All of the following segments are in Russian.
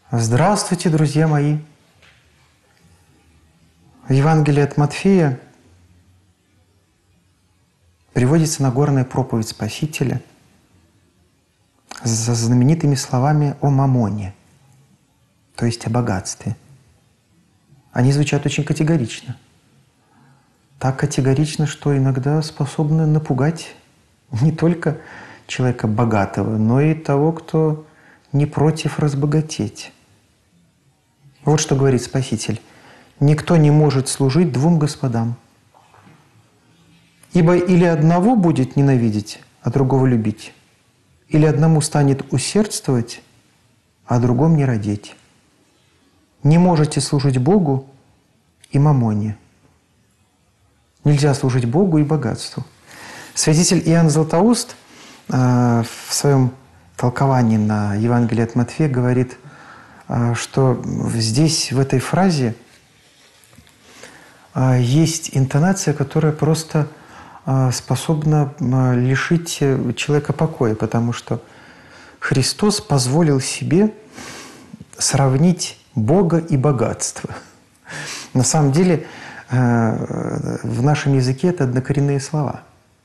Здравствуйте, друзья мои! В Евангелии от Матфея приводится Нагорная проповедь Спасителя со знаменитыми словами о мамоне, то есть о богатстве. Они звучат очень категорично. Так категорично, что иногда способны напугать не только человека богатого, но и того, кто не против разбогатеть. Вот что говорит Спаситель. «Никто не может служить двум господам. Ибо или одного будет ненавидеть, а другого любить, или одному станет усердствовать, а другому не родить. Не можете служить Богу и мамоне». Нельзя служить Богу и богатству. Святитель Иоанн Златоуст в своем толковании на Евангелие от Матфея говорит, что здесь, в этой фразе, есть интонация, которая просто способна лишить человека покоя, потому что Христос позволил себе сравнить Бога и богатство. На самом деле, в нашем языке это однокоренные слова,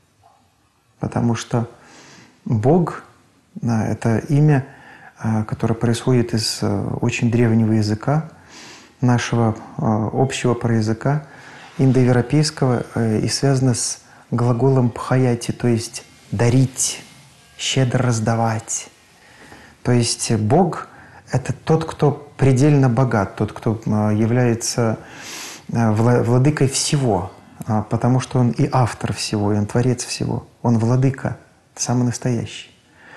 потому что Бог – это имя, которое происходит из очень древнего языка, нашего общего проязыка, индоевропейского, и связано с глаголом «пхаяти», то есть «дарить», «щедро раздавать». То есть Бог – это тот, кто предельно богат, тот, кто является владыкой всего, потому что Он и автор всего, и Он творец всего. Он владыка, самый настоящий.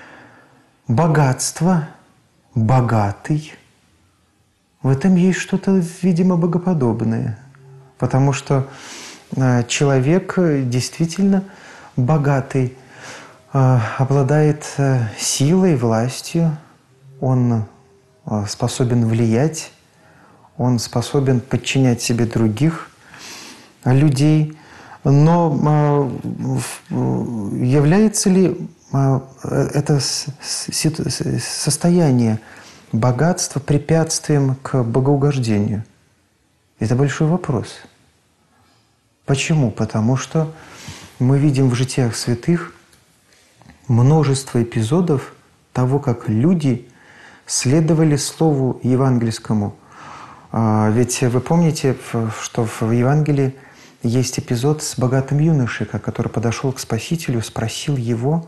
Богатство, богатый, в этом есть что-то, видимо, богоподобное, потому что человек действительно богатый, обладает силой, властью, он способен влиять, он способен подчинять себе других людей, но является ли это состояние богатства препятствием к богоугождению? Это большой вопрос. Почему? Потому что мы видим в житиях святых множество эпизодов того, как люди следовали Слову евангельскому. Ведь вы помните, что в Евангелии есть эпизод с богатым юношей, который подошел к Спасителю, спросил его,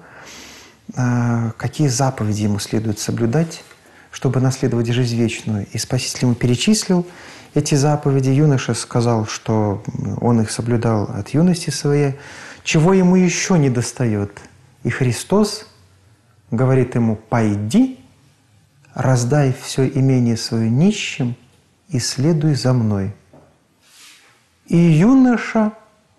какие заповеди ему следует соблюдать, чтобы наследовать жизнь вечную. И Спаситель ему перечислил эти заповеди. Юноша сказал, что он их соблюдал от юности своей. Чего ему еще не достает? И Христос говорит ему: «Пойди, раздай все имение свое нищим и следуй за мной». И юноша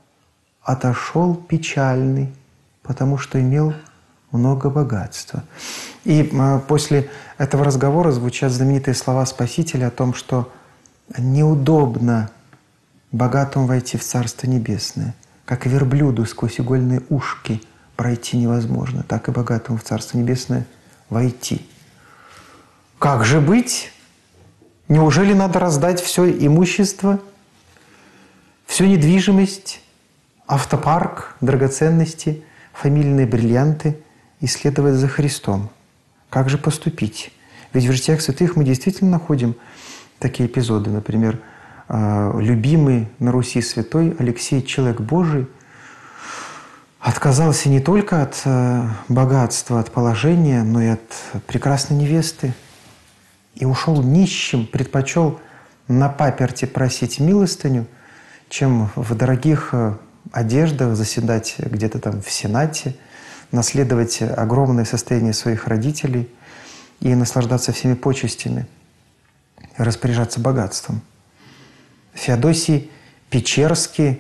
отошел печальный, потому что имел много богатства. И после этого разговора звучат знаменитые слова Спасителя о том, что неудобно богатому войти в Царство Небесное. Как верблюду сквозь игольные ушки пройти невозможно, так и богатому в Царство Небесное войти. Как же быть? Неужели надо раздать все имущество, всю недвижимость, автопарк, драгоценности, фамильные бриллианты и следовать за Христом? Как же поступить? Ведь в житиях святых мы действительно находим такие эпизоды. Например, любимый на Руси святой Алексей, человек Божий, отказался не только от богатства, от положения, но и от прекрасной невесты. И ушел нищим, предпочел на паперти просить милостыню, чем в дорогих одеждах заседать где-то там в Сенате, наследовать огромное состояние своих родителей и наслаждаться всеми почестями, распоряжаться богатством. Феодосий Печерский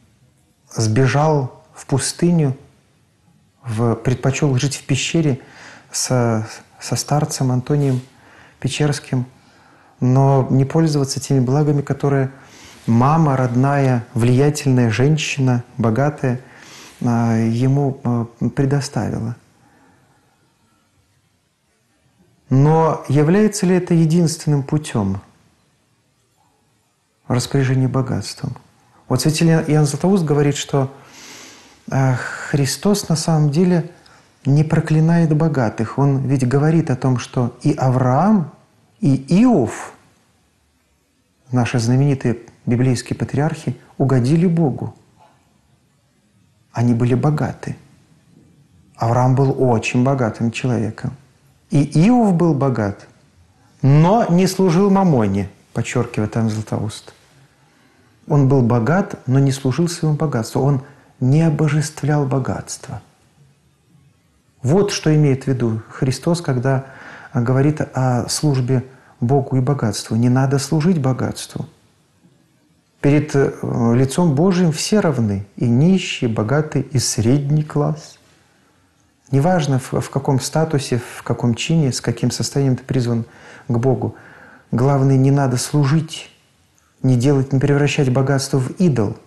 сбежал в пустыню, предпочел жить в пещере со старцем Антонием Печерским, но не пользоваться теми благами, которые мама, родная, влиятельная женщина, богатая, ему предоставила. Но является ли это единственным путем распоряжения богатством? Вот святитель Иоанн Златоуст говорит, что Христос на самом деле не проклинает богатых. Он ведь говорит о том, что и Авраам, и Иов, наши знаменитые библейские патриархи, угодили Богу. Они были богаты. Авраам был очень богатым человеком. И Иов был богат, но не служил мамоне, подчеркивает Иоанн Златоуст. Он был богат, но не служил своему богатству. Он не обожествлял богатство. Вот что имеет в виду Христос, когда говорит о службе Богу и богатству. Не надо служить богатству. Перед лицом Божьим все равны. И нищие, и богатые, и средний класс. Неважно, в каком статусе, в каком чине, с каким состоянием ты призван к Богу. Главное, не надо служить, не превращать богатство в идол.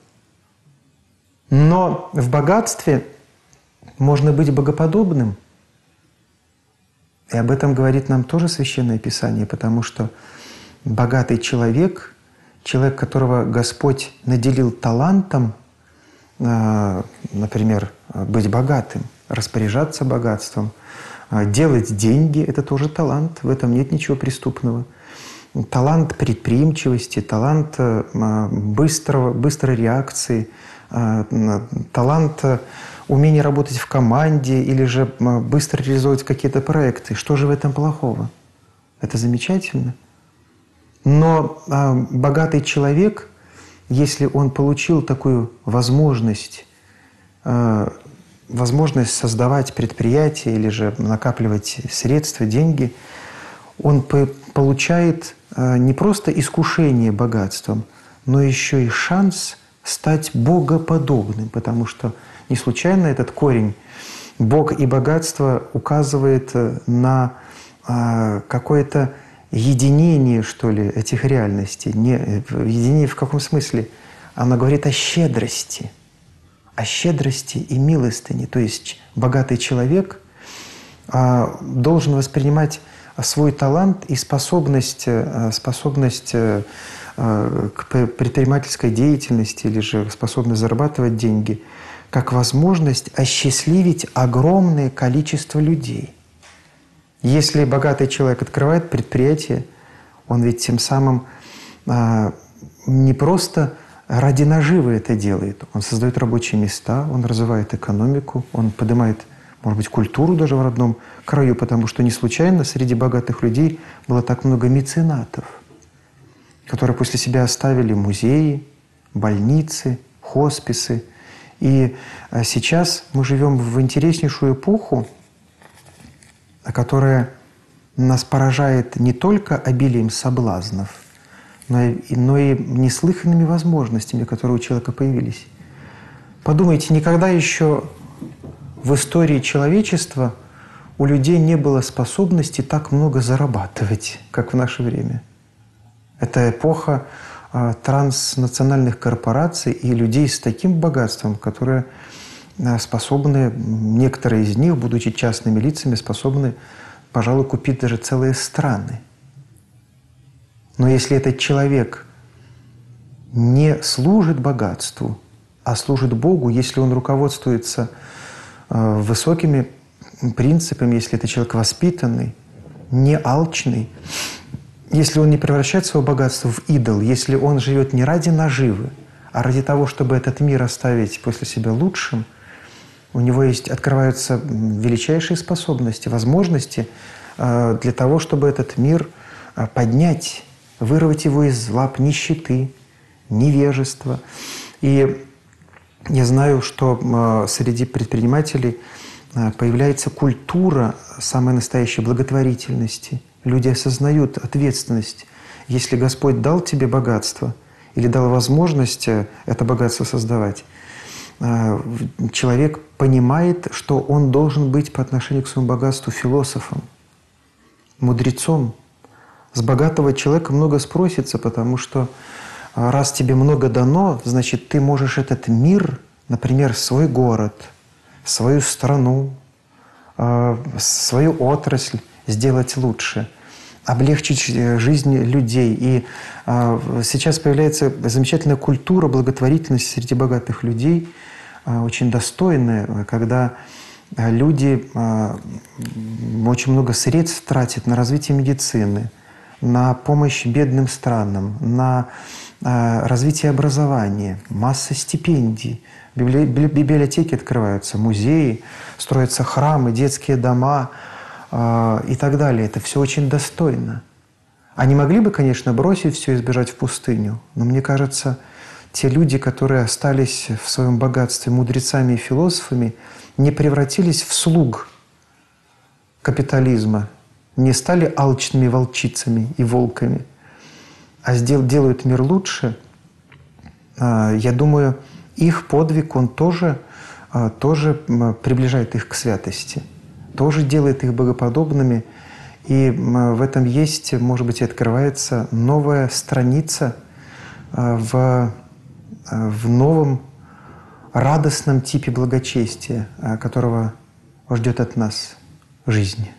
Но в богатстве можно быть богоподобным. И об этом говорит нам тоже Священное Писание, потому что богатый человек, человек, которого Господь наделил талантом, например, быть богатым, распоряжаться богатством, делать деньги – это тоже талант, в этом нет ничего преступного. Талант предприимчивости, талант быстрой реакции, талант умения работать в команде или же быстро реализовывать какие-то проекты. Что же в этом плохого? Это замечательно. Но богатый человек, если он получил такую возможность создавать предприятия или же накапливать средства, деньги, он получает не просто искушение богатством, но еще и шанс стать богоподобным, потому что не случайно этот корень «Бог и богатство» указывает на какое-то единение, что ли, этих реальностей. Единение в каком смысле? Она говорит о щедрости и милостыне. То есть богатый человек должен воспринимать свой талант и способность к предпринимательской деятельности или же способность зарабатывать деньги как возможность осчастливить огромное количество людей. Если богатый человек открывает предприятие, он ведь тем самым не просто ради наживы это делает. Он создает рабочие места, он развивает экономику, он поднимает, может быть, культуру даже в родном краю, потому что не случайно среди богатых людей было так много меценатов, которые после себя оставили музеи, больницы, хосписы. И сейчас мы живем в интереснейшую эпоху, которая нас поражает не только обилием соблазнов, но и неслыханными возможностями, которые у человека появились. Подумайте, никогда еще в истории человечества у людей не было способности так много зарабатывать, как в наше время. Это эпоха транснациональных корпораций и людей с таким богатством, которые способны, некоторые из них, будучи частными лицами, способны, пожалуй, купить даже целые страны. Но если этот человек не служит богатству, а служит Богу, если он руководствуется высокими принципами, если это человек воспитанный, не алчный, если он не превращает свое богатство в идол, если он живет не ради наживы, а ради того, чтобы этот мир оставить после себя лучшим, у него открываются величайшие способности, возможности для того, чтобы этот мир поднять, вырвать его из лап нищеты, невежества. И я знаю, что среди предпринимателей появляется культура самой настоящей благотворительности. Люди осознают ответственность. Если Господь дал тебе богатство или дал возможность это богатство создавать, человек понимает, что он должен быть по отношению к своему богатству философом, мудрецом. С богатого человека много спросится, потому что раз тебе много дано, значит, ты можешь этот мир, например, свой город, свою страну, свою отрасль сделать лучше, облегчить жизнь людей. И сейчас появляется замечательная культура благотворительности среди богатых людей, очень достойная, когда люди очень много средств тратят на развитие медицины, на помощь бедным странам, на развитие образования, масса стипендий. Библиотеки открываются, музеи, строятся храмы, детские дома и так далее. Это все очень достойно. Они могли бы, конечно, бросить все и сбежать в пустыню, но мне кажется, те люди, которые остались в своем богатстве мудрецами и философами, не превратились в слуг капитализма, не стали алчными волчицами и волками, а делают мир лучше. Я думаю, их подвиг, он тоже приближает их к святости, тоже делает их богоподобными. И в этом есть, может быть, и открывается новая страница в новом радостном типе благочестия, которого ждет от нас жизнь.